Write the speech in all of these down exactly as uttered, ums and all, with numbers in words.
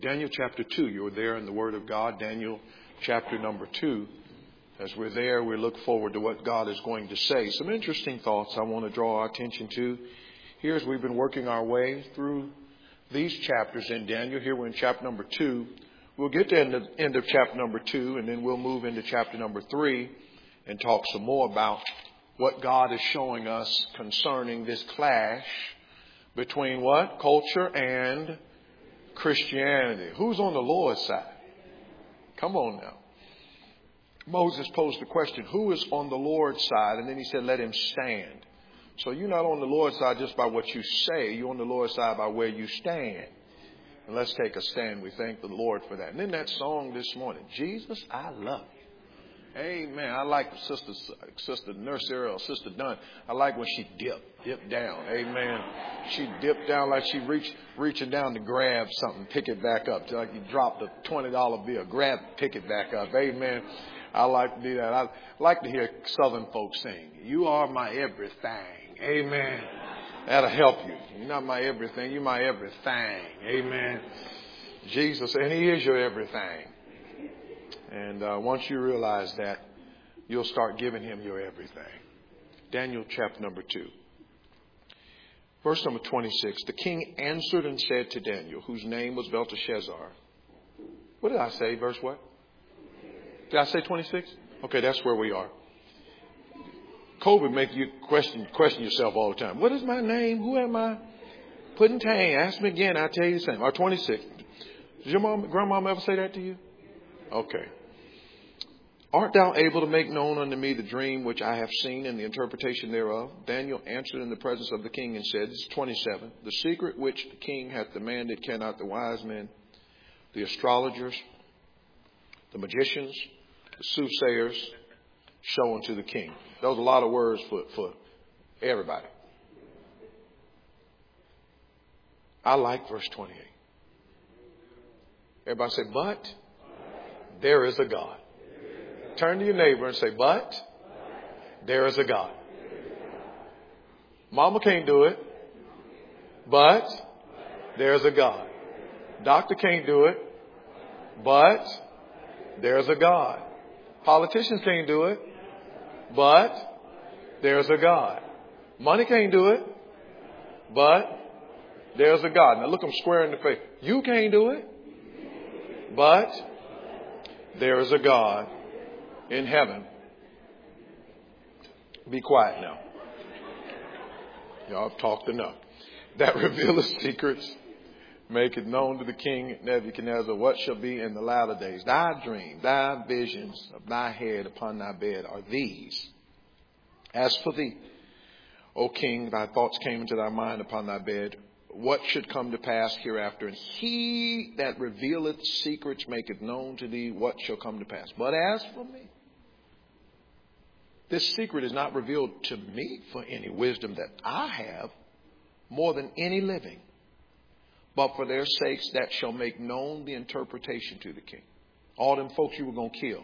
Daniel chapter two. You're there in the Word of God. Daniel chapter number two. As we're there, we look forward to what God is going to say. Some interesting thoughts I want to draw our attention to. Here, as we've been working our way through these chapters in Daniel, here we're in chapter number two. We'll get to the end of, end of chapter number two, and then we'll move into chapter number three and talk some more about what God is showing us concerning this clash between what? Culture and Christianity. Who's on the Lord's side? Come on now. Moses posed the question, who is on the Lord's side? And then he said, let him stand. So you're not on the Lord's side just by what you say. You're on the Lord's side by where you stand. And let's take a stand. We thank the Lord for that. And then that song this morning, Jesus, I love you. Amen. I like Sister Sister Nurse Earl, Sister Dunn. I like when she dipped, dipped down. Amen. She dipped down like she reached, reaching down to grab something, pick it back up. Like you dropped a twenty dollar bill, grab, pick it back up. Amen. I like to do that. I like to hear Southern folks sing. You are my everything. Amen. That'll help you. You're not my everything. You're my everything. Amen. Jesus, and He is your everything. And uh, once you realize that, you'll start giving Him your everything. Daniel chapter number two. Verse number twenty-six. The king answered and said to Daniel, whose name was Belteshazzar. What did I say? Verse what? Did I say twenty-six? Okay, that's where we are. COVID make you question question yourself all the time. What is my name? Who am I? Pudding Tang. Ask me again. I'll tell you the same. Or twenty-six. Did your mom, grandmama ever say that to you? Okay. Art thou able to make known unto me the dream which I have seen and the interpretation thereof? Daniel answered in the presence of the king and said, this is twenty-seven. The secret which the king hath demanded cannot the wise men, the astrologers, the magicians, the soothsayers show unto the king. That was a lot of words for, for everybody. I like verse twenty-eight. Everybody say, but there is a God. Turn to your neighbor and say, but there is a God. Mama can't do it, but there's a God. Doctor can't do it, but there's a God. Politicians can't do it, but there's a God. Money can't do it, but there's a God. Now look them square in the face. You can't do it, but there is a God in heaven. Be quiet now. Y'all have talked enough. That revealeth secrets, make it known to the king Nebuchadnezzar what shall be in the latter days. Thy dream, thy visions of thy head upon thy bed are these. As for thee, O king, thy thoughts came into thy mind upon thy bed. What should come to pass hereafter? And he that revealeth secrets maketh known to thee what shall come to pass. But as for me, this secret is not revealed to me for any wisdom that I have more than any living, but for their sakes that shall make known the interpretation to the king. All them folks you were going to kill.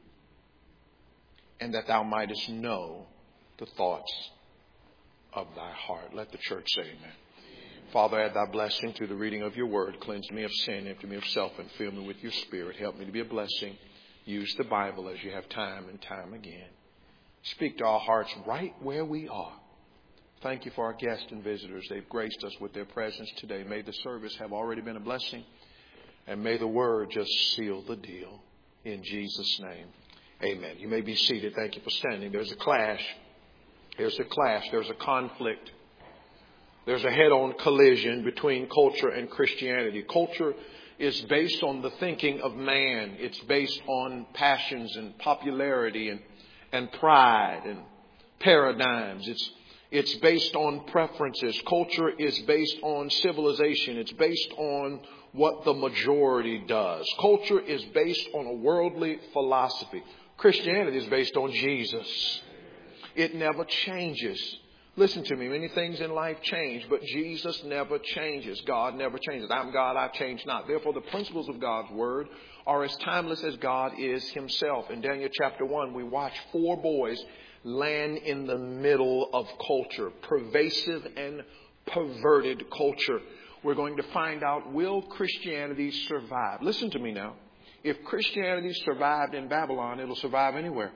And that thou mightest know the thoughts of thy heart. Let the church say amen. Father, add thy blessing to the reading of your word. Cleanse me of sin, empty me of self, and fill me with your spirit. Help me to be a blessing. Use the Bible as you have time and time again. Speak to our hearts right where we are. Thank you for our guests and visitors. They've graced us with their presence today. May the service have already been a blessing. And may the word just seal the deal. In Jesus' name, amen. You may be seated. Thank you for standing. There's a clash. There's a clash. There's a conflict. There's a head-on collision between culture and Christianity. Culture is based on the thinking of man. It's based on passions and popularity and, and pride and paradigms. It's It's based on preferences. Culture is based on civilization. It's based on what the majority does. Culture is based on a worldly philosophy. Christianity is based on Jesus. It never changes. Listen to me. Many things in life change, but Jesus never changes. God never changes. I'm God, I change not. Therefore, the principles of God's word are as timeless as God is himself. In Daniel chapter one, we watch four boys land in the middle of culture, pervasive and perverted culture. We're going to find out, will Christianity survive? Listen to me now. If Christianity survived in Babylon, it'll survive anywhere.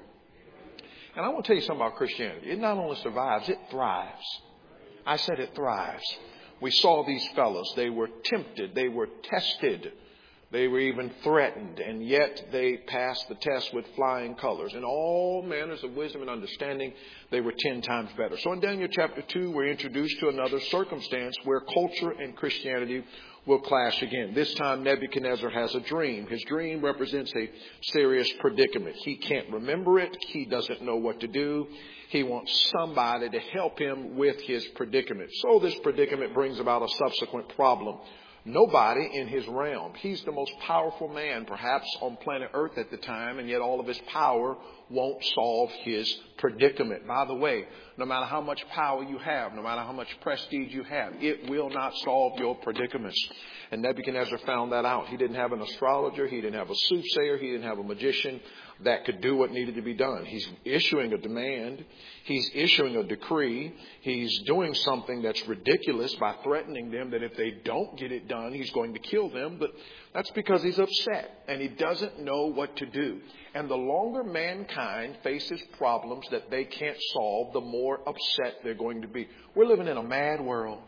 And I want to tell you something about Christianity. It not only survives, it thrives. I said it thrives. We saw these fellows. They were tempted. They were tested. They were even threatened. And yet they passed the test with flying colors. In all manners of wisdom and understanding, they were ten times better. So in Daniel chapter two, we're introduced to another circumstance where culture and Christianity will clash again. This time Nebuchadnezzar has a dream. His dream represents a serious predicament. He can't remember it. He doesn't know what to do. He wants somebody to help him with his predicament. So this predicament brings about a subsequent problem. Nobody in his realm. He's the most powerful man perhaps on planet Earth at the time, and yet all of his power won't solve his predicament. By the way, no matter how much power you have, no matter how much prestige you have, it will not solve your predicaments. And Nebuchadnezzar found that out. He didn't have an astrologer. He didn't have a soothsayer. He didn't have a magician that could do what needed to be done. He's issuing a demand. He's issuing a decree. He's doing something that's ridiculous by threatening them that if they don't get it done, he's going to kill them. But that's because he's upset and he doesn't know what to do. And the longer mankind faces problems that they can't solve, the more upset they're going to be. We're living in a mad world,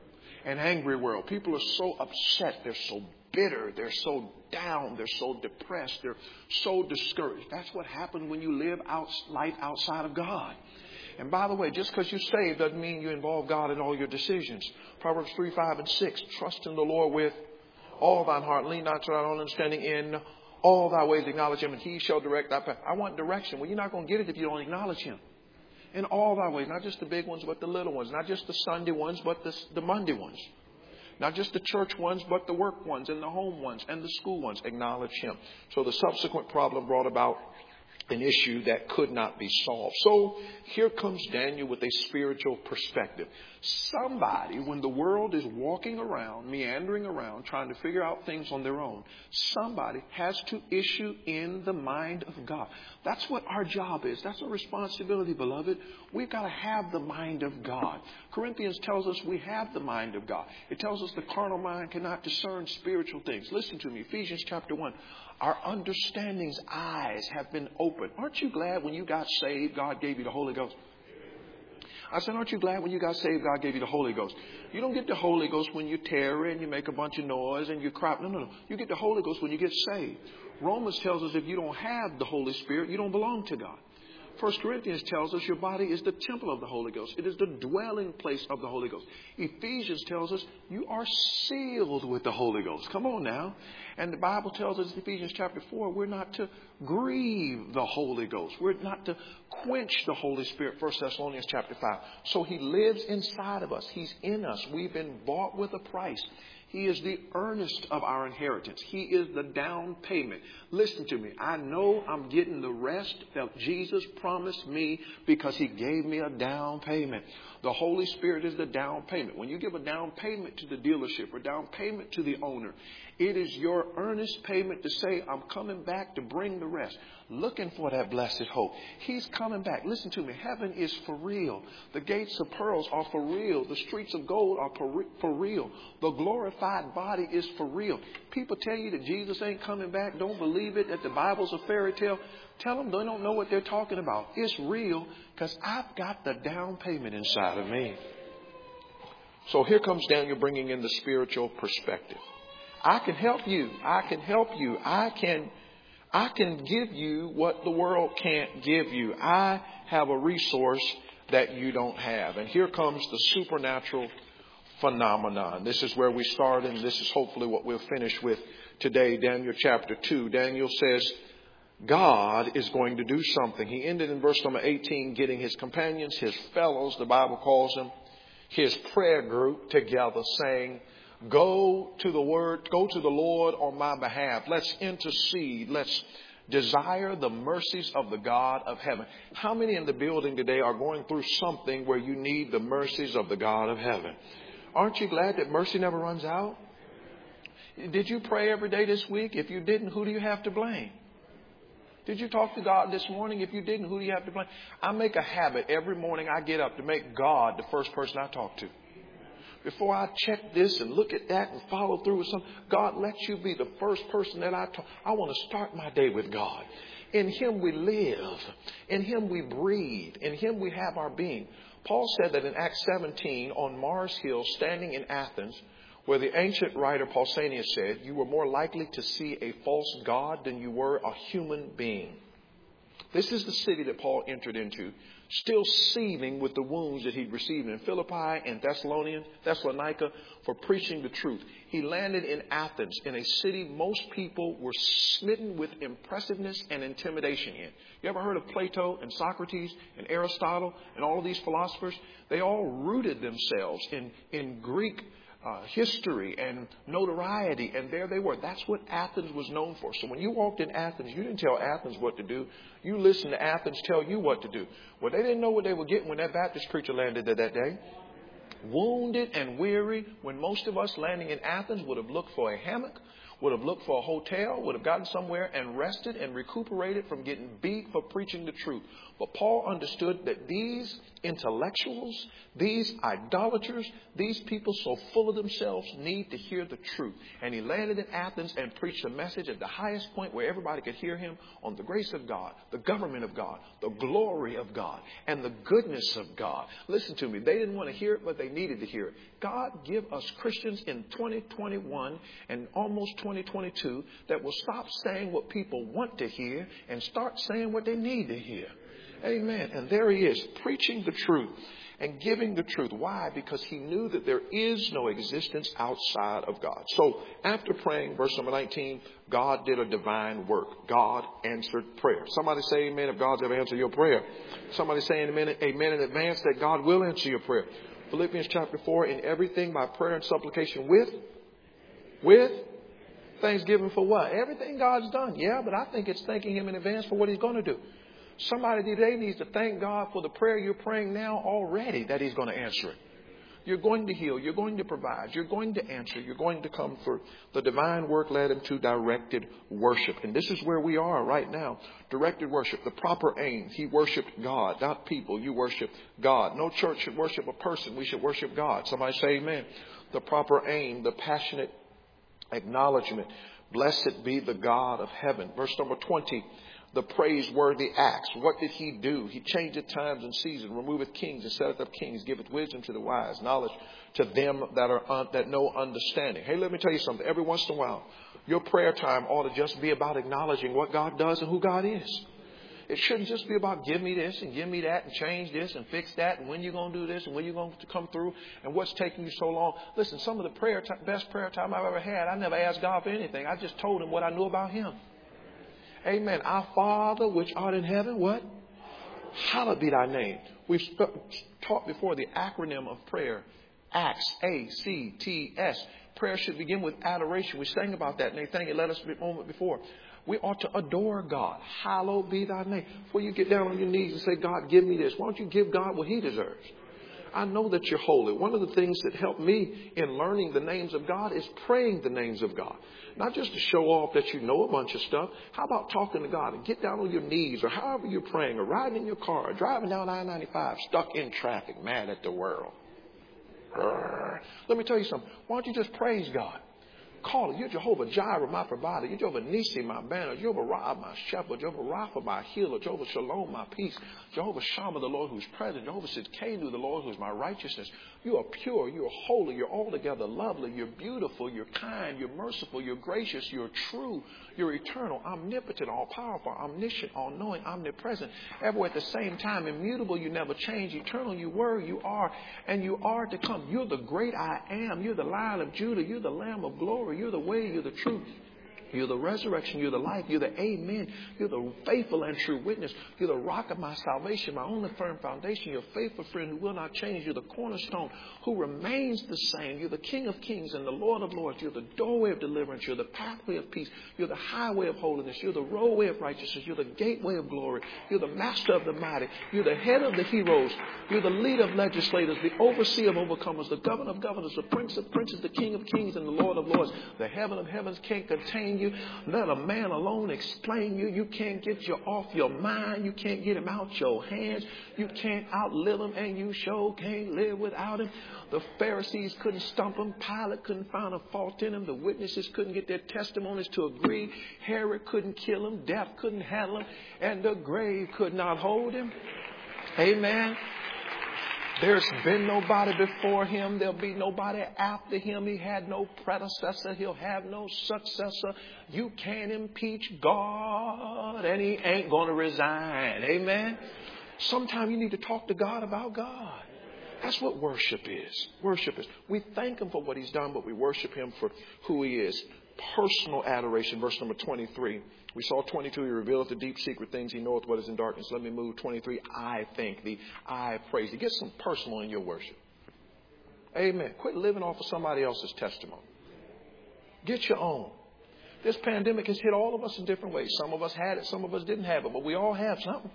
an angry world. People are so upset. They're so bitter. They're so down. They're so depressed. They're so discouraged. That's what happens when you live out, life outside of God. And by the way, just because you're saved doesn't mean you involve God in all your decisions. Proverbs three, five, and six. Trust in the Lord with all thine heart. Lean not to thine own understanding. In all thy ways acknowledge him, and he shall direct thy path. I want direction. Well, you're not going to get it if you don't acknowledge him. In all thy ways, not just the big ones, but the little ones. Not just the Sunday ones, but the, the Monday ones. Not just the church ones, but the work ones and the home ones and the school ones. Acknowledge him. So the subsequent problem brought about an issue that could not be solved. So here comes Daniel with a spiritual perspective. Somebody, when the world is walking around, meandering around, trying to figure out things on their own, somebody has to issue in the mind of God. That's what our job is. That's our responsibility, beloved. We've got to have the mind of God. Corinthians tells us we have the mind of God. It tells us the carnal mind cannot discern spiritual things. Listen to me. Ephesians chapter one. Our understanding's eyes have been opened. Aren't you glad when you got saved, God gave you the Holy Ghost? I said, aren't you glad when you got saved, God gave you the Holy Ghost? You don't get the Holy Ghost when you tear and you make a bunch of noise and you cry. No, no, no. You get the Holy Ghost when you get saved. Romans tells us if you don't have the Holy Spirit, you don't belong to God. First Corinthians tells us your body is the temple of the Holy Ghost. It is the dwelling place of the Holy Ghost. Ephesians tells us you are sealed with the Holy Ghost. Come on now. And the Bible tells us in Ephesians chapter four, we're not to grieve the Holy Ghost. We're not to quench the Holy Spirit. First Thessalonians chapter five. So he lives inside of us. He's in us. We've been bought with a price. He is the earnest of our inheritance. He is the down payment. Listen to me. I know I'm getting the rest that Jesus promised me because he gave me a down payment. The Holy Spirit is the down payment. When you give a down payment to the dealership or down payment to the owner, it is your earnest payment to say, I'm coming back to bring the rest. Looking for that blessed hope. He's coming back. Listen to me. Heaven is for real. The gates of pearls are for real. The streets of gold are for real. The glorified body is for real. People tell you that Jesus ain't coming back. Don't believe it, that the Bible's a fairy tale. Tell them they don't know what they're talking about. It's real because I've got the down payment inside of me. So here comes Daniel bringing in the spiritual perspective. I can help you. I can help you. I can, I can give you what the world can't give you. I have a resource that you don't have. And here comes the supernatural phenomenon. This is where we start, and this is hopefully what we'll finish with today. Daniel chapter two. Daniel says God is going to do something. He ended in verse number eighteen, getting his companions, his fellows, the Bible calls them, his prayer group together, saying, Go to the word, go to the Lord on my behalf. Let's intercede. Let's desire the mercies of the God of heaven. How many in the building today are going through something where you need the mercies of the God of heaven? Aren't you glad that mercy never runs out? Did you pray every day this week? If you didn't, who do you have to blame? Did you talk to God this morning? If you didn't, who do you have to blame? I make a habit every morning I get up to make God the first person I talk to. before I check this and look at that and follow through with something, God, let you be the first person that I talk. I want to start my day with God. In Him we live. In Him we breathe. In Him we have our being. Paul said that in Acts seventeen on Mars Hill, standing in Athens, where the ancient writer Pausanias said, you were more likely to see a false god than you were a human being. This is the city that Paul entered into, still seething with the wounds that he'd received in Philippi and Thessalonian, Thessalonica for preaching the truth. He landed in Athens, in a city most people were smitten with impressiveness and intimidation in. You ever heard of Plato and Socrates and Aristotle and all of these philosophers? They all rooted themselves in, in Greek Uh, history and notoriety, and there they were. That's what Athens was known for. So when you walked in Athens, you didn't tell Athens what to do. You listened to Athens tell you what to do. Well, they didn't know what they were getting when that Baptist preacher landed there that day. Wounded and weary, when most of us landing in Athens would have looked for a hammock, would have looked for a hotel, would have gotten somewhere and rested and recuperated from getting beat for preaching the truth. But Paul understood that these intellectuals, these idolaters, these people so full of themselves need to hear the truth. And he landed in Athens and preached a message at the highest point where everybody could hear him on the grace of God, the government of God, the glory of God, and the goodness of God. Listen to me. They didn't want to hear it, but they needed to hear it. God, give us Christians in twenty twenty-one and almost twenty twenty-two that will stop saying what people want to hear and start saying what they need to hear. Amen. And there he is, preaching the truth and giving the truth. Why? Because he knew that there is no existence outside of God. So after praying, verse number nineteen, God did a divine work. God answered prayer. Somebody say amen if God's ever answered your prayer. Somebody say amen, amen in advance that God will answer your prayer. Philippians chapter four, in everything by prayer and supplication with, with thanksgiving for what? Everything God's done. Yeah, but I think it's thanking him in advance for what he's going to do. Somebody today needs to thank God for the prayer you're praying now already that he's going to answer it. You're going to heal. You're going to provide. You're going to answer. You're going to come through. The divine work led him to directed worship. And this is where we are right now. Directed worship, the proper aim. He worshiped God, not people. You worship God. No church should worship a person. We should worship God. Somebody say amen. The proper aim, the passionate acknowledgement. Blessed be the God of heaven. Verse number twenty. The praiseworthy acts. What did he do? He changeth times and seasons, removeth kings and setteth up kings, giveth wisdom to the wise, knowledge to them that are un- that know understanding. Hey, let me tell you something. Every once in a while, your prayer time ought to just be about acknowledging what God does and who God is. It shouldn't just be about give me this and give me that and change this and fix that and when you're going to do this and when you're going to come through and what's taking you so long. Listen, some of the prayer t- best prayer time I've ever had, I never asked God for anything. I just told him what I knew about him. Amen. Our Father, which art in heaven, what? Hallowed be thy name. We've sp- taught before the acronym of prayer. Acts, A C T S. Prayer should begin with adoration. We sang about that, and they think it led us a moment before. We ought to adore God. Hallowed be thy name. Before you get down on your knees and say, God, give me this. Why don't you give God what he deserves? I know that you're holy. One of the things that helped me in learning the names of God is praying the names of God. Not just to show off that you know a bunch of stuff. How about talking to God and get down on your knees or however you're praying or riding in your car or driving down I ninety-five, stuck in traffic, mad at the world. Brr. Let me tell you something. Why don't you just praise God? Call it. You're Jehovah Jireh, my provider. You're Jehovah Nisi, my banner. Jehovah Ra, my shepherd. Jehovah Rapha, my healer. Jehovah Shalom, my peace. Jehovah Shammah, the Lord who's present. Jehovah Sidkenu, the Lord who's my righteousness. You are pure. You are holy. You're altogether lovely. You're beautiful. You're kind. You're merciful. You're gracious. You're true. You're eternal, omnipotent, all-powerful, omniscient, all-knowing, omnipresent. Everywhere at the same time, immutable, you never change. Eternal, you were, you are, and you are to come. You're the great I am. You're the Lion of Judah. You're the Lamb of glory. You're the way. You're the truth. You're the resurrection. You're the life. You're the amen. You're the faithful and true witness. You're the rock of my salvation, my only firm foundation. You're a faithful friend who will not change. You're the cornerstone who remains the same. You're the King of kings and the Lord of lords. You're the doorway of deliverance. You're the pathway of peace. You're the highway of holiness. You're the roadway of righteousness. You're the gateway of glory. You're the master of the mighty. You're the head of the heroes. You're the leader of legislators, the overseer of overcomers, the governor of governors, the prince of princes, the King of kings and the Lord of lords. The heaven of heavens can't contain you. you. Let a man alone explain you. You can't get you off your mind. You can't get him out your hands. You can't outlive him, and you sure can't live without him. The Pharisees couldn't stump him. Pilate couldn't find a fault in him. The witnesses couldn't get their testimonies to agree. Herod couldn't kill him. Death couldn't handle him. And the grave could not hold him. Amen. There's been nobody before him. There'll be nobody after him. He had no predecessor. He'll have no successor. You can't impeach God, and he ain't going to resign. Amen. Sometimes you need to talk to God about God. That's what worship is. Worship is. We thank him for what he's done, but we worship him for who he is. Personal adoration, verse number twenty-three. We saw twenty-two, he revealeth the deep secret things. He knoweth what is in darkness. Let me move. twenty-three, I thank thee. I praise thee. Get some personal in your worship. Amen. Quit living off of somebody else's testimony. Get your own. This pandemic has hit all of us in different ways. Some of us had it, some of us didn't have it, but we all have something.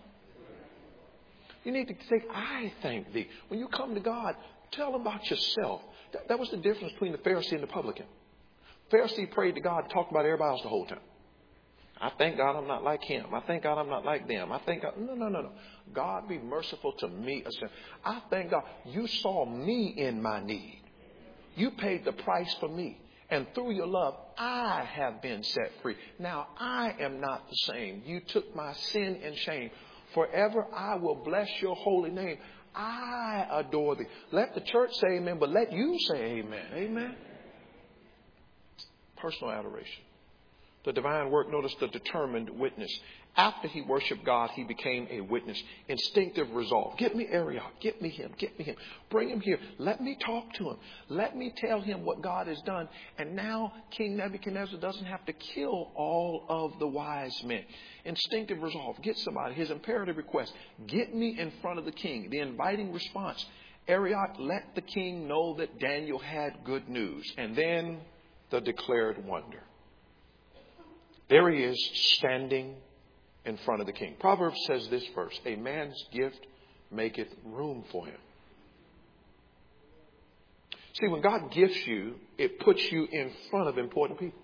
You need to say, I thank thee. When you come to God, tell him about yourself. That, that was the difference between the Pharisee and the publican. Pharisee prayed to God, talked about everybody else the whole time. I thank God I'm not like him. I thank God I'm not like them. I thank God. No, no, no, no. God be merciful to me. I thank God you saw me in my need. You paid the price for me. And through your love, I have been set free. Now, I am not the same. You took my sin and shame. Forever I will bless your holy name. I adore thee. Let the church say amen, but let you say amen. Amen. Personal adoration. The divine work, notice the determined witness. After he worshiped God, he became a witness. Instinctive resolve. Get me Arioch. Get me him. Get me him. Bring him here. Let me talk to him. Let me tell him what God has done. And now King Nebuchadnezzar doesn't have to kill all of the wise men. Instinctive resolve. Get somebody. His imperative request. Get me in front of the king. The inviting response. Arioch, let the king know that Daniel had good news. And then the declared wonder. There he is standing in front of the king. Proverbs says this verse, a man's gift maketh room for him. See, when God gifts you, it puts you in front of important people.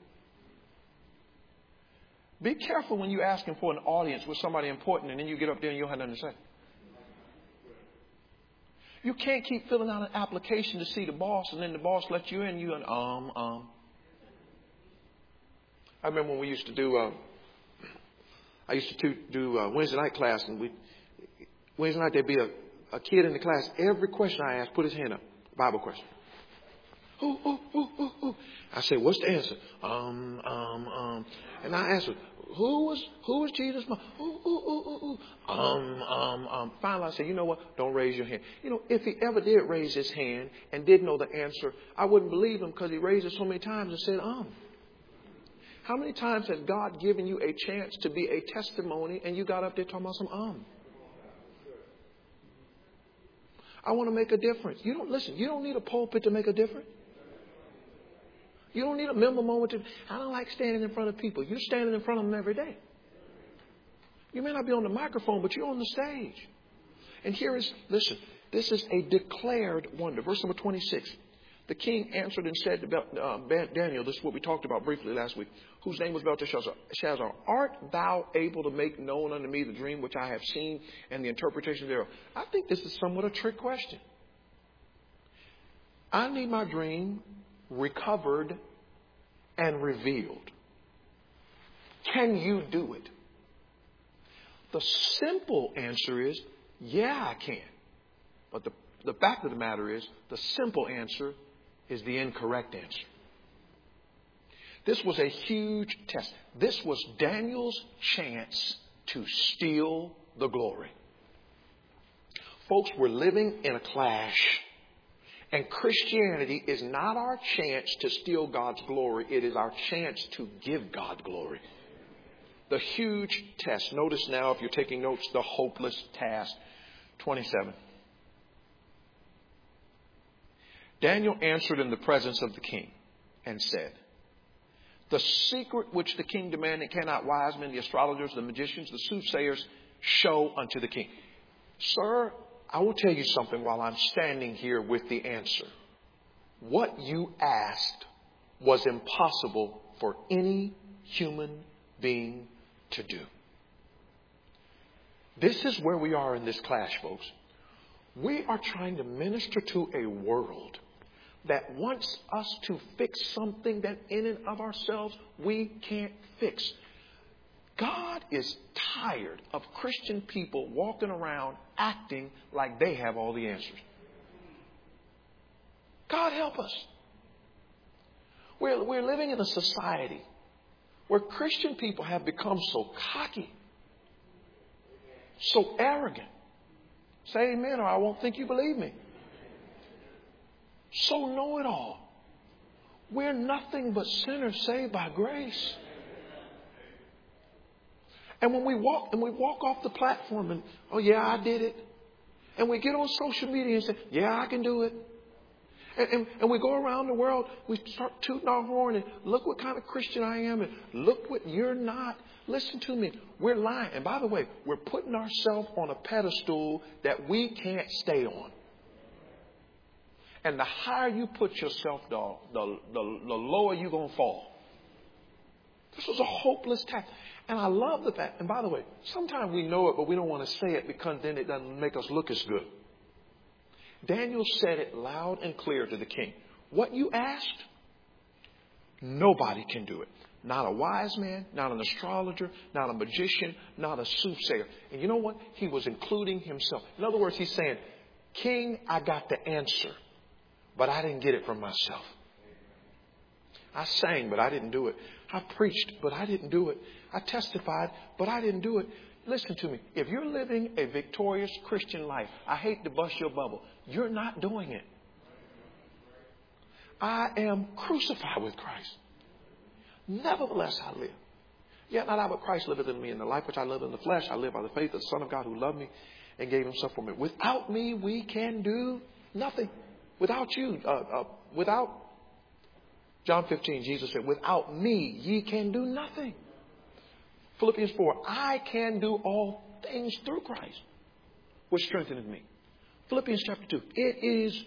Be careful when you're asking for an audience with somebody important and then you get up there and you don't have nothing to say. You can't keep filling out an application to see the boss and then the boss lets you in. You and um, um. I remember when we used to do, uh, I used to do uh, Wednesday night class, and we Wednesday night there'd be a, a kid in the class. Every question I asked, put his hand up. Bible question. Ooh, ooh, ooh, ooh, ooh. I said, what's the answer? Um, um, um. And I asked her, who was who was Jesus' mom? Ooh, ooh, ooh, ooh, ooh. Um, um, um. Finally, I said, you know what? Don't raise your hand. You know, if he ever did raise his hand and did know the answer, I wouldn't believe him because he raised it so many times and said, um. How many times has God given you a chance to be a testimony and you got up there talking about some um? I want to make a difference. You don't listen. You don't need a pulpit to make a difference. You don't need a member moment to. I don't like standing in front of people. You're standing in front of them every day. You may not be on the microphone, but you're on the stage. And here is, listen, this is a declared wonder. Verse number twenty-six. The king answered and said to uh, Daniel, this is what we talked about briefly last week, whose name was Belteshazzar, art thou able to make known unto me the dream which I have seen and the interpretation thereof? I think this is somewhat a trick question. I need my dream recovered and revealed. Can you do it? The simple answer is, yeah, I can. But the, the fact of the matter is, the simple answer is the incorrect answer. This was a huge test. This was Daniel's chance to steal the glory. Folks, we're living in a clash. And Christianity is not our chance to steal God's glory. It is our chance to give God glory. The huge test. Notice now, if you're taking notes, the hopeless task. twenty-seven. Daniel answered in the presence of the king and said, the secret which the king demanded cannot wise men, the astrologers, the magicians, the soothsayers show unto the king. Sir, I will tell you something while I'm standing here with the answer. What you asked was impossible for any human being to do. This is where we are in this clash, folks. We are trying to minister to a world that wants us to fix something that in and of ourselves we can't fix. God is tired of Christian people walking around acting like they have all the answers. God help us. We're, we're living in a society where Christian people have become so cocky, so arrogant. Say amen or I won't think you believe me. So know-it-all. We're nothing but sinners saved by grace. And when we walk and we walk off the platform and, oh yeah, I did it. And we get on social media and say, yeah, I can do it. And, and, and we go around the world, we start tooting our horn and look what kind of Christian I am and look what you're not. Listen to me. We're lying. And by the way, we're putting ourselves on a pedestal that we can't stay on. And the higher you put yourself, the, the, the, the lower you're going to fall. This was a hopeless task. And I love the fact, and by the way, sometimes we know it, but we don't want to say it because then it doesn't make us look as good. Daniel said it loud and clear to the king. What you asked, nobody can do it. Not a wise man, not an astrologer, not a magician, not a soothsayer. And you know what? He was including himself. In other words, he's saying, King, I got the answer, but I didn't get it from myself. I sang, but I didn't do it. I preached, but I didn't do it. I testified, but I didn't do it. Listen to me. If you're living a victorious Christian life, I hate to bust your bubble. You're not doing it. I am crucified with Christ. Nevertheless, I live. Yet not I, but Christ liveth in me. In the life which I live in the flesh, I live by the faith of the Son of God who loved me and gave himself for me. Without me, we can do nothing. Without you, uh, uh, without John fifteen, Jesus said, without me, ye can do nothing. Philippians four, I can do all things through Christ, which strengtheneth me. Philippians chapter two, it is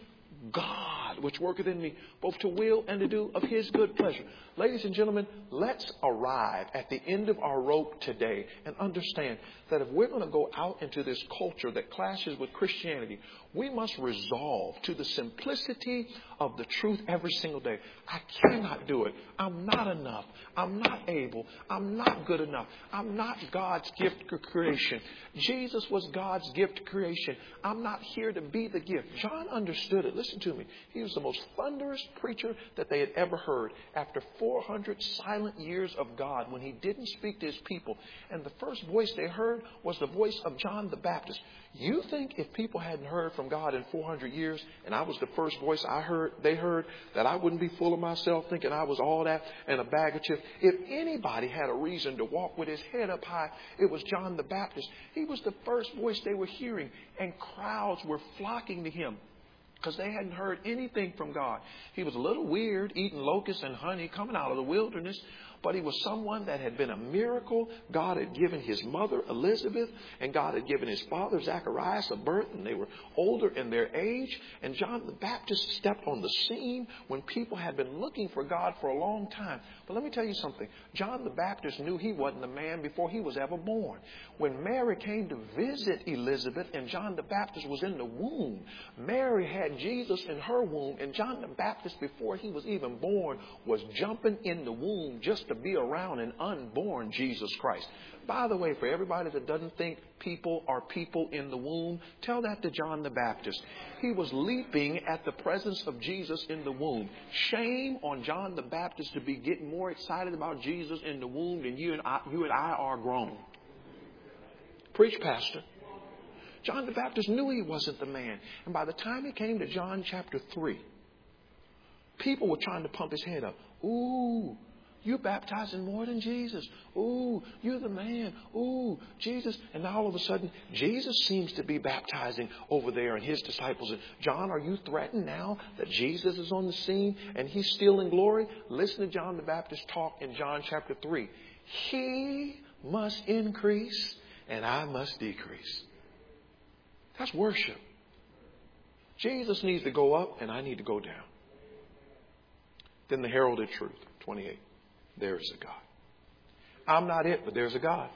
God which worketh in me, both to will and to do of his good pleasure. Ladies and gentlemen, let's arrive at the end of our rope today and understand that if we're going to go out into this culture that clashes with Christianity, we must resolve to the simplicity of the truth every single day. I cannot do it. I'm not enough. I'm not able. I'm not good enough. I'm not God's gift to creation. Jesus was God's gift to creation. I'm not here to be the gift. John understood it. Listen to me. He was the most thunderous preacher that they had ever heard. After four hundred silent years of God, when he didn't speak to his people, and the first voice they heard was the voice of John the Baptist. You think if people hadn't heard from God in four hundred years, and I was the first voice I heard, they heard, that I wouldn't be full of myself thinking I was all that and a bag of chips? If anybody had a reason to walk with his head up high, it was John the Baptist. He was the first voice they were hearing, and crowds were flocking to him because they hadn't heard anything from God. He was a little weird, eating locusts and honey, coming out of the wilderness. But he was someone that had been a miracle. God had given his mother, Elizabeth, and God had given his father, Zacharias, a birth, and they were older in their age. And John the Baptist stepped on the scene when people had been looking for God for a long time. But let me tell you something. John the Baptist knew he wasn't a man before he was ever born. When Mary came to visit Elizabeth and John the Baptist was in the womb, Mary had Jesus in her womb, and John the Baptist, before he was even born, was jumping in the womb just to be around an unborn Jesus Christ. By the way, for everybody that doesn't think people are people in the womb, tell that to John the Baptist. He was leaping at the presence of Jesus in the womb. Shame on John the Baptist to be getting more excited about Jesus in the womb than you and I, you and I are grown. Preach, Pastor. John the Baptist knew he wasn't the man. And by the time he came to John chapter three, people were trying to pump his head up. Ooh, you're baptizing more than Jesus. Ooh, you're the man. Ooh, Jesus. And now all of a sudden, Jesus seems to be baptizing over there and his disciples. And John, are you threatened now that Jesus is on the scene and he's still in glory? Listen to John the Baptist talk in John chapter three. He must increase and I must decrease. That's worship. Jesus needs to go up and I need to go down. Then the heralded truth, twenty-eight. There is a God. I'm not it, but there's a God.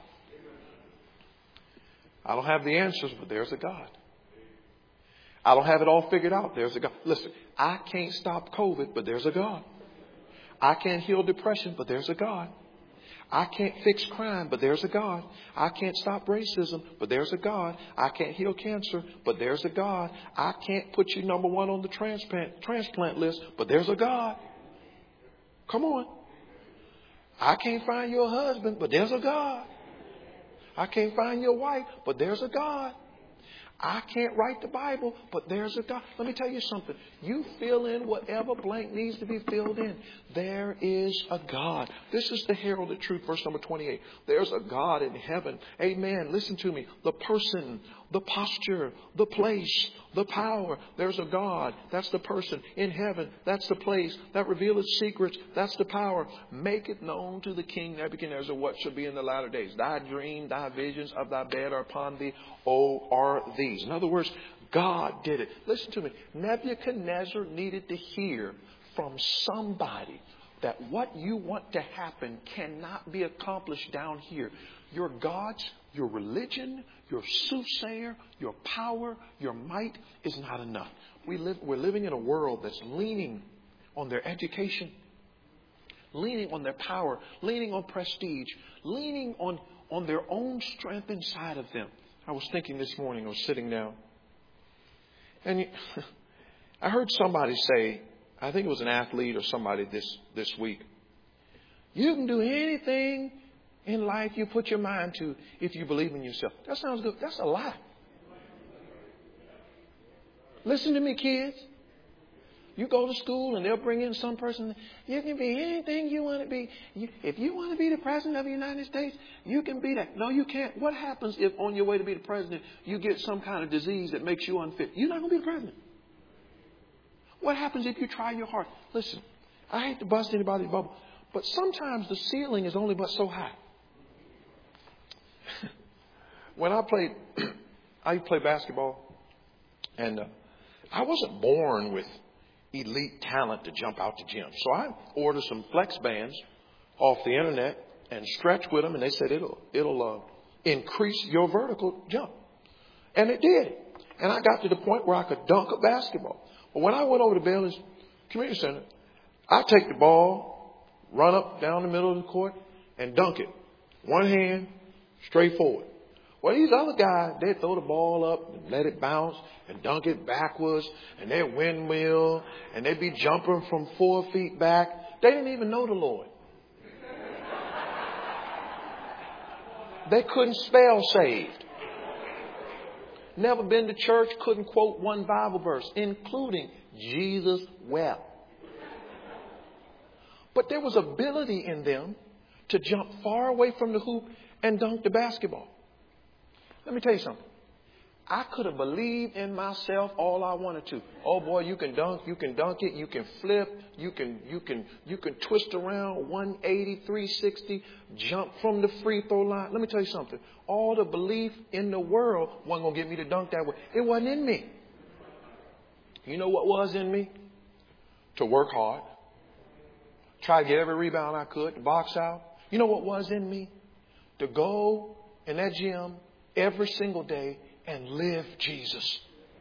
I don't have the answers, but there's a God. I don't have it all figured out. There's a God. Listen, I can't stop COVID, but there's a God. I can't heal depression, but there's a God. I can't fix crime, but there's a God. I can't stop racism, but there's a God. I can't heal cancer, but there's a God. I can't put you number one on the transplant transplant list, but there's a God. Come on. I can't find you a husband, but there's a God. I can't find your wife, but there's a God. I can't write the Bible, but there's a God. Let me tell you something. You fill in whatever blank needs to be filled in. There is a God. This is the herald of truth, verse number twenty-eight. There's a God in heaven. Amen. Listen to me. The person, the posture, the place, the power. There's a God. That's the person. In heaven, that's the place. That revealeth secrets. That's the power. Make it known to the King Nebuchadnezzar what shall be in the latter days. Thy dream, thy visions of thy bed are upon thee. O are these. In other words, God did it. Listen to me. Nebuchadnezzar needed to hear from somebody that what you want to happen cannot be accomplished down here. Your gods, your religion, your soothsayer, your power, your might is not enough. We live, we're living in a world that's leaning on their education, leaning on their power, leaning on prestige, leaning on, on their own strength inside of them. I was thinking this morning, I was sitting down, and you, I heard somebody say, I think it was an athlete or somebody this, this week, you can do anything in life you put your mind to if you believe in yourself. That sounds good. That's a lie. Listen to me, kids. You go to school and they'll bring in some person. You can be anything you want to be. You, if you want to be the president of the United States, you can be that. No, you can't. What happens if on your way to be the president, you get some kind of disease that makes you unfit? You're not going to be the president. What happens if you try your heart? Listen, I hate to bust anybody's bubble, but sometimes the ceiling is only but so high. When I played, I played basketball, and uh, I wasn't born with elite talent to jump out the gym. So I ordered some flex bands off the internet and stretched with them, and they said it'll it'll uh, increase your vertical jump, and it did. And I got to the point where I could dunk a basketball. But when I went over to Bailey's Community Center, I take the ball, run up down the middle of the court, and dunk it, one hand, straight forward. Well, these other guys, they throw the ball up and let it bounce and dunk it backwards, and they windmill, and they be jumping from four feet back. They didn't even know the Lord. They couldn't spell saved. Never been to church, couldn't quote one Bible verse, including Jesus wept. But there was ability in them to jump far away from the hoop and dunk the basketball. Let me tell you something. I could have believed in myself all I wanted to. Oh boy, you can dunk, you can dunk it, you can flip, you can you can you can twist around one eighty, three sixty, jump from the free throw line. Let me tell you something. All the belief in the world wasn't gonna get me to dunk that way. It wasn't in me. You know what was in me? To work hard. Try to get every rebound I could, to box out. You know what was in me? To go in that gym every single day and live Jesus.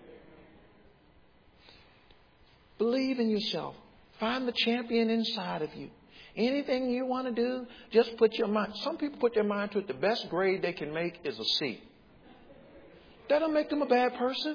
Believe in yourself. Find the champion inside of you. Anything you want to do, just put your mind. Some people put their mind to it. The best grade they can make is a C. That don't make them a bad person.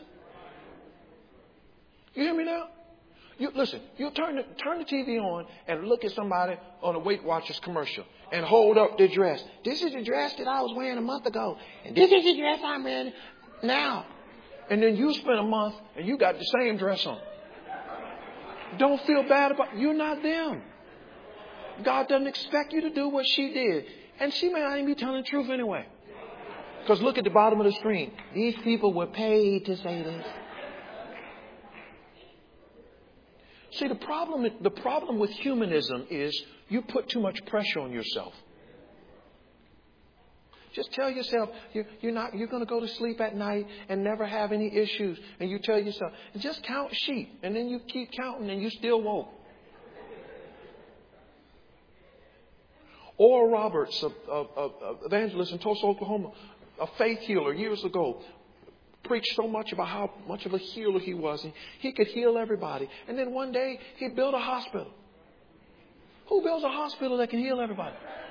You hear me now? You listen, you turn the, turn the T V on and look at somebody on a Weight Watchers commercial and hold up their dress. This is the dress that I was wearing a month ago. And this is the dress I'm wearing now. And then you spend a month and you got the same dress on. Don't feel bad about it. You're not them. God doesn't expect you to do what she did. And she may not even be telling the truth anyway. Because look at the bottom of the screen. These people were paid to say this. See, the problem, the problem with humanism is you put too much pressure on yourself. Just tell yourself you're, you're not, you're going to go to sleep at night and never have any issues. And you tell yourself, just count sheep. And then you keep counting and you still won't. Oral Roberts, a, a, a, a evangelist in Tulsa, Oklahoma, a faith healer years ago, preached so much about how much of a healer he was. And he could heal everybody. And then one day he built a hospital. Who builds a hospital that can heal everybody?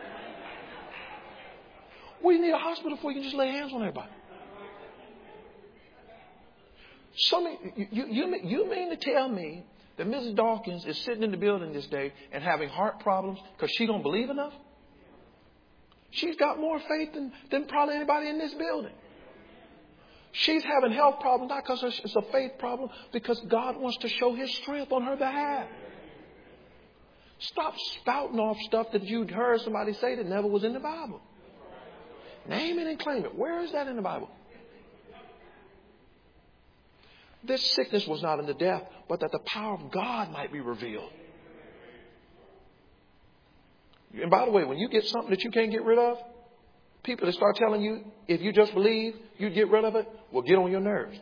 What do you need a hospital for? You can just lay hands on everybody. Some, you, you, you mean to tell me that Missus Dawkins is sitting in the building this day and having heart problems because she don't believe enough? She's got more faith than, than probably anybody in this building. She's having health problems, not because it's a faith problem, because God wants to show His strength on her behalf. Stop spouting off stuff that you'd heard somebody say that never was in the Bible. Name it and claim it. Where is that in the Bible? This sickness was not unto death, but that the power of God might be revealed. And by the way, when you get something that you can't get rid of, people that start telling you, if you just believe, you'd get rid of it, will get on your nerves.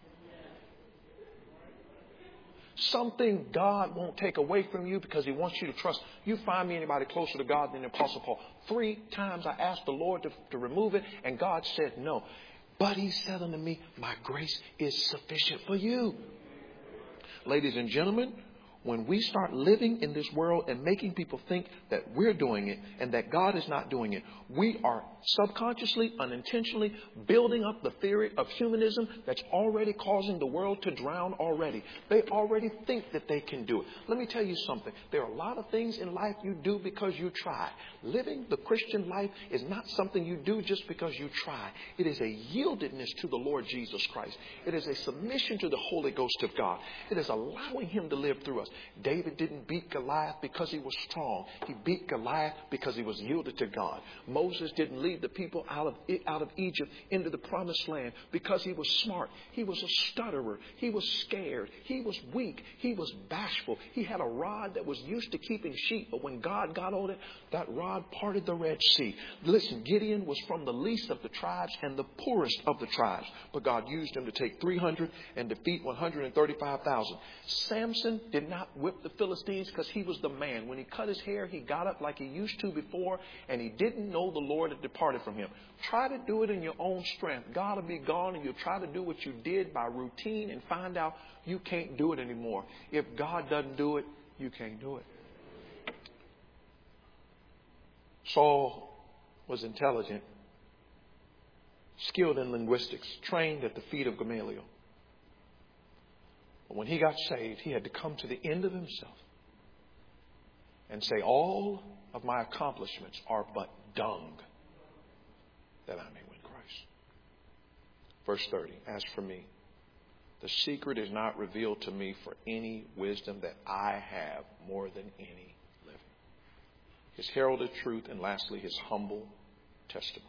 Something God won't take away from you because He wants you to trust. You find me anybody closer to God than the Apostle Paul. Three times I asked the Lord to, to remove it, and God said no. But He said unto me, my grace is sufficient for you. Ladies and gentlemen, when we start living in this world and making people think that we're doing it and that God is not doing it, we are subconsciously, unintentionally building up the theory of humanism that's already causing the world to drown already. They already think that they can do it. Let me tell you something. There are a lot of things in life you do because you try. Living the Christian life is not something you do just because you try. It is a yieldedness to the Lord Jesus Christ. It is a submission to the Holy Ghost of God. It is allowing Him to live through us. David didn't beat Goliath because he was strong. He beat Goliath because he was yielded to God. Moses didn't lead the people out of out of Egypt into the promised land because he was smart. He was a stutterer. He was scared. He was weak. He was bashful. He had a rod that was used to keeping sheep, but when God got on it, that rod parted the Red Sea. Listen, Gideon was from the least of the tribes and the poorest of the tribes, but God used him to take three hundred and defeat one hundred thirty-five thousand. Samson did not whip the Philistines because he was the man. When he cut his hair, he got up like he used to before, and he didn't know the Lord had departed from him. Try to do it in your own strength. God will be gone, and you'll try to do what you did by routine and find out you can't do it anymore. If God doesn't do it, you can't do it. Saul was intelligent, skilled in linguistics, trained at the feet of Gamaliel. But when he got saved, he had to come to the end of himself and say, all of my accomplishments are but dung that I may win Christ. Verse thirty, as for me, the secret is not revealed to me for any wisdom that I have more than any living. His heralded truth, and lastly, His humble testimony.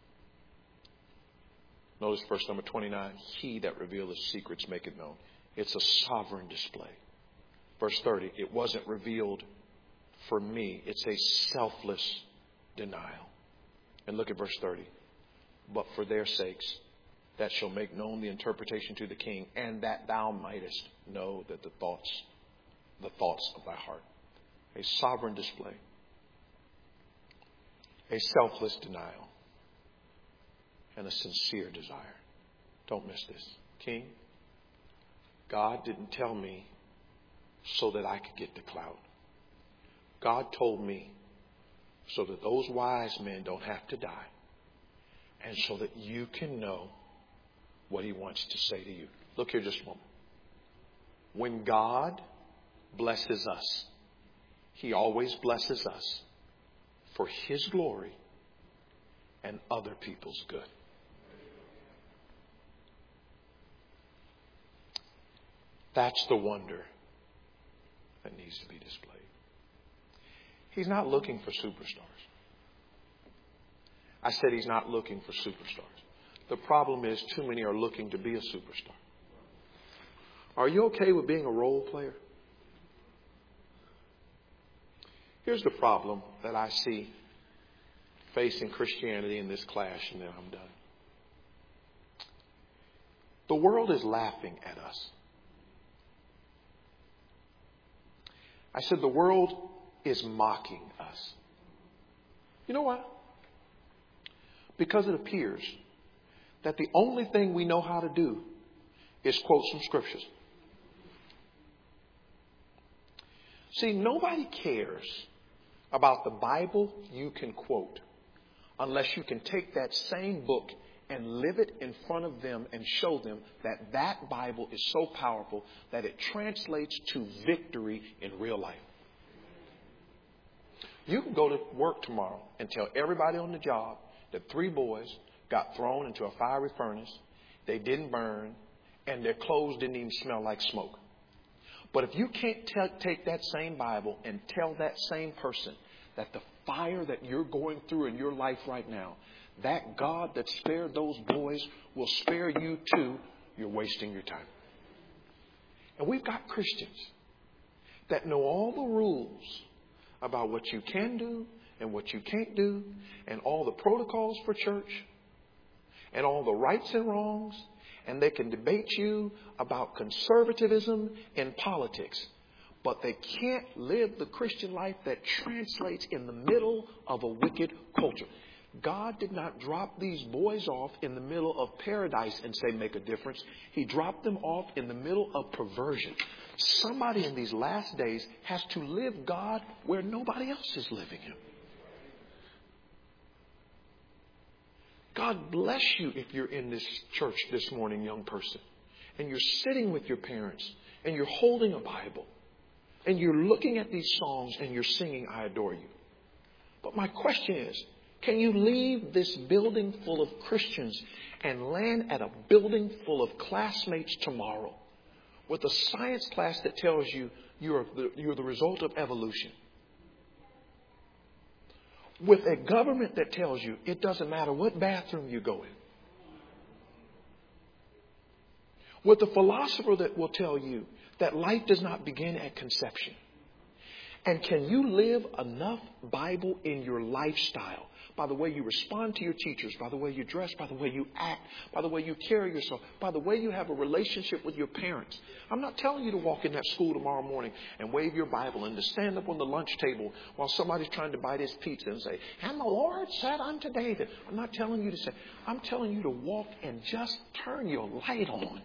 Notice verse number twenty-nine, He that revealeth secrets make it known. It's a sovereign display. Verse thirty, it wasn't revealed for me. It's a selfless denial. And look at verse thirty. But for their sakes, that shall make known the interpretation to the king, and that thou mightest know that the thoughts, the thoughts of thy heart. A sovereign display. A selfless denial. And a sincere desire. Don't miss this. King, God didn't tell me so that I could get the clout. God told me so that those wise men don't have to die, and so that you can know what He wants to say to you. Look here just a moment. When God blesses us, He always blesses us for His glory and other people's good. That's the wonder that needs to be displayed. He's not looking for superstars. I said He's not looking for superstars. The problem is too many are looking to be a superstar. Are you okay with being a role player? Here's the problem that I see facing Christianity in this clash, and then I'm done. The world is laughing at us. I said the world is mocking us. You know why? Because it appears that the only thing we know how to do is quote some scriptures. See, nobody cares about the Bible you can quote unless you can take that same book and live it in front of them and show them that that Bible is so powerful that it translates to victory in real life. You can go to work tomorrow and tell everybody on the job that three boys got thrown into a fiery furnace, they didn't burn, and their clothes didn't even smell like smoke. But if you can't t- take that same Bible and tell that same person that the fire that you're going through in your life right now, that God that spared those boys will spare you too, you're wasting your time. And we've got Christians that know all the rules about what you can do and what you can't do, and all the protocols for church, and all the rights and wrongs, and they can debate you about conservatism in politics. But they can't live the Christian life that translates in the middle of a wicked culture. God did not drop these boys off in the middle of paradise and say, make a difference. He dropped them off in the middle of perversion. Somebody in these last days has to live God where nobody else is living Him. God bless you if you're in this church this morning, young person, and you're sitting with your parents, and you're holding a Bible, and you're looking at these songs, and you're singing, I adore you. But my question is, can you leave this building full of Christians and land at a building full of classmates tomorrow with a science class that tells you you're the, you're the result of evolution? With a government that tells you it doesn't matter what bathroom you go in. With a philosopher that will tell you that life does not begin at conception. And can you live enough Bible in your lifestyle? By the way you respond to your teachers, by the way you dress, by the way you act, by the way you carry yourself, by the way you have a relationship with your parents. I'm not telling you to walk in that school tomorrow morning and wave your Bible and to stand up on the lunch table while somebody's trying to bite his pizza and say, and the Lord said unto David. I'm not telling you to say, I'm telling you to walk and just turn your light on.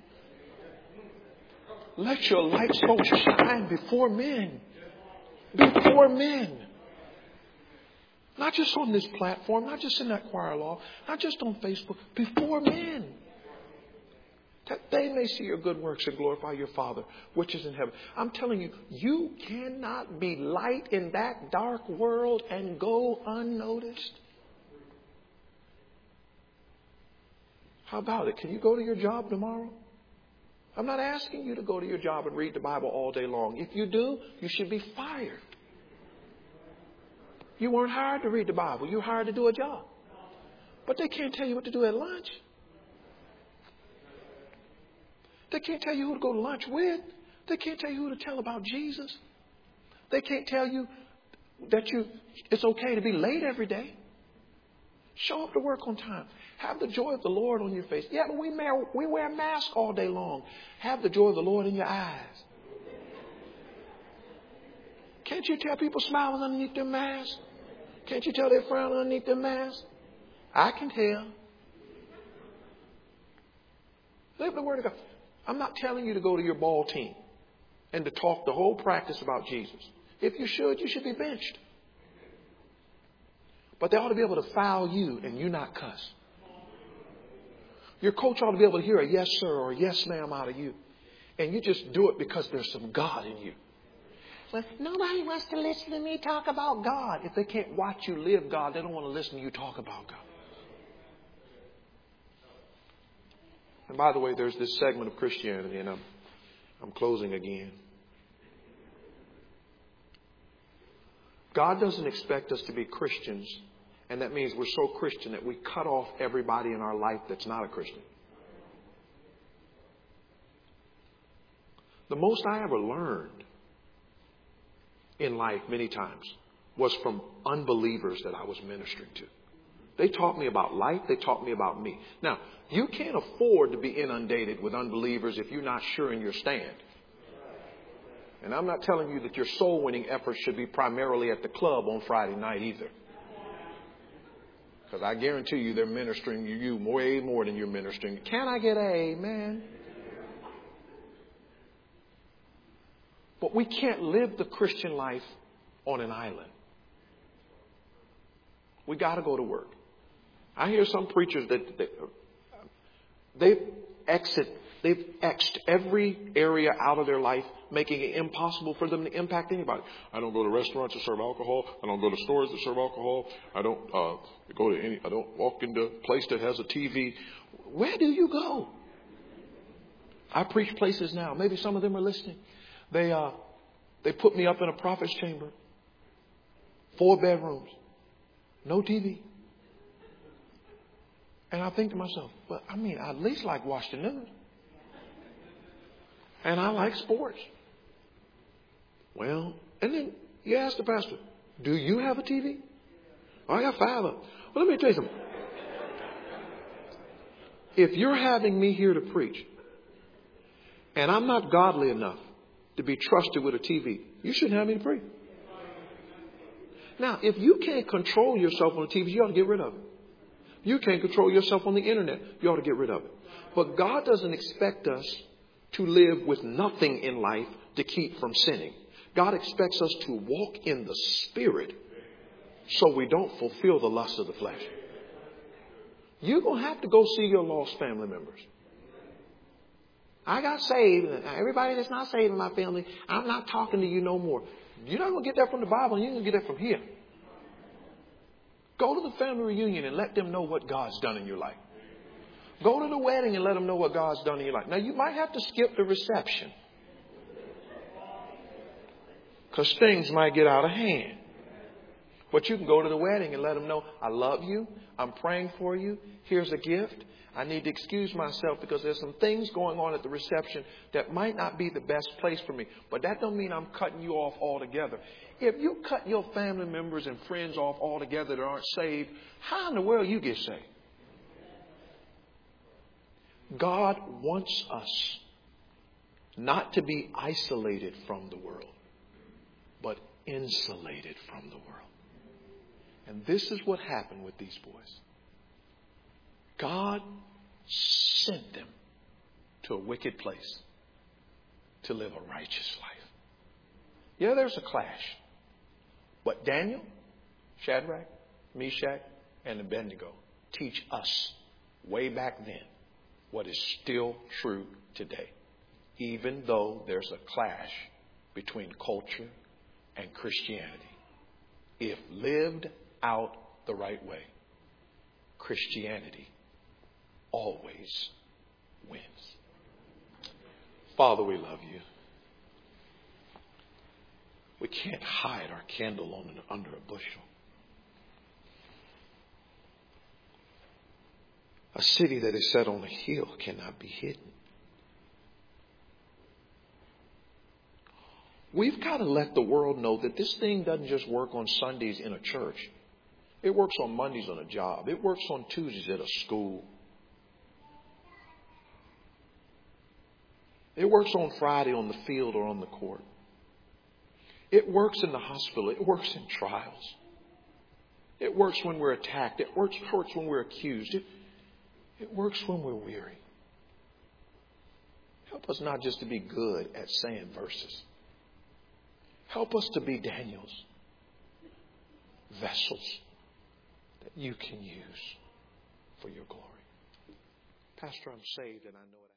Let your light so shine before men. Before men. Not just on this platform, not just in that choir loft, not just on Facebook, before men. That they may see your good works and glorify your Father, which is in heaven. I'm telling you, you cannot be light in that dark world and go unnoticed. How about it? Can you go to your job tomorrow? I'm not asking you to go to your job and read the Bible all day long. If you do, you should be fired. You weren't hired to read the Bible. You were hired to do a job. But they can't tell you what to do at lunch. They can't tell you who to go to lunch with. They can't tell you who to tell about Jesus. They can't tell you that you it's okay to be late every day. Show up to work on time. Have the joy of the Lord on your face. Yeah, but we wear, we wear masks all day long. Have the joy of the Lord in your eyes. Can't you tell people smiling underneath their masks? Can't you tell they're frowning underneath their masks? I can tell. Live the Word of God. I'm not telling you to go to your ball team and to talk the whole practice about Jesus. If you should, you should be benched. But they ought to be able to foul you and you not cuss. Your coach ought to be able to hear a yes, sir, or a yes, ma'am out of you. And you just do it because there's some God in you. But nobody wants to listen to me talk about God. If they can't watch you live God, they don't want to listen to you talk about God. And by the way, there's this segment of Christianity, and I'm, I'm closing again. God doesn't expect us to be Christians, and that means we're so Christian that we cut off everybody in our life that's not a Christian. The most I ever learned in life many times was from unbelievers that I was ministering to. They taught me about life. They taught me about me. Now, you can't afford to be inundated with unbelievers if you're not sure in your stand. And I'm not telling you that your soul winning efforts should be primarily at the club on Friday night either. Because I guarantee you they're ministering to you way more than you're ministering. Can I get an amen? But we can't live the Christian life on an island. We got to go to work. I hear some preachers that, that they exit, they've X'd every area out of their life, making it impossible for them to impact anybody. I don't go to restaurants that serve alcohol. I don't go to stores that serve alcohol. I don't uh, go to any. I don't walk into a place that has a T V. Where do you go? I preach places now. Maybe some of them are listening. They uh, they put me up in a prophet's chamber, four bedrooms, no T V. And I think to myself, but I mean, I at least like watch the news. And I like sports. Well, and then you ask the pastor, do you have a T V? Oh, I got five of them. Well, let me tell you something. If you're having me here to preach, and I'm not godly enough to be trusted with a T V, you shouldn't have me to preach. Now, if you can't control yourself on the T V, you ought to get rid of it. You can't control yourself on the internet, you ought to get rid of it. But God doesn't expect us to live with nothing in life to keep from sinning. God expects us to walk in the Spirit so we don't fulfill the lust of the flesh. You're going to have to go see your lost family members. I got saved. Everybody that's not saved in my family, I'm not talking to you no more. You're not going to get that from the Bible. You're going to get that from here. Go to the family reunion and let them know what God's done in your life. Go to the wedding and let them know what God's done in your life. Now, you might have to skip the reception because things might get out of hand. But you can go to the wedding and let them know, I love you. I'm praying for you. Here's a gift. I need to excuse myself because there's some things going on at the reception that might not be the best place for me. But that don't mean I'm cutting you off altogether. If you cut your family members and friends off altogether that aren't saved, how in the world you get saved? God wants us not to be isolated from the world, but insulated from the world. And this is what happened with these boys. God sent them to a wicked place to live a righteous life. Yeah, there's a clash. But Daniel, Shadrach, Meshach, and Abednego teach us way back then what is still true today. Even though there's a clash between culture and Christianity. If lived out the right way, Christianity always wins. Father, we love you. We can't hide our candle on, under a bushel. A city that is set on a hill cannot be hidden. We've got to let the world know that this thing doesn't just work on Sundays in a church. It works on Mondays on a job. It works on Tuesdays at a school. It works on Friday on the field or on the court. It works in the hospital. It works in trials. It works when we're attacked. It works, works when we're accused. It, it works when we're weary. Help us not just to be good at saying verses. Help us to be Daniel's vessels that you can use for your glory. Pastor, I'm saved and I know it.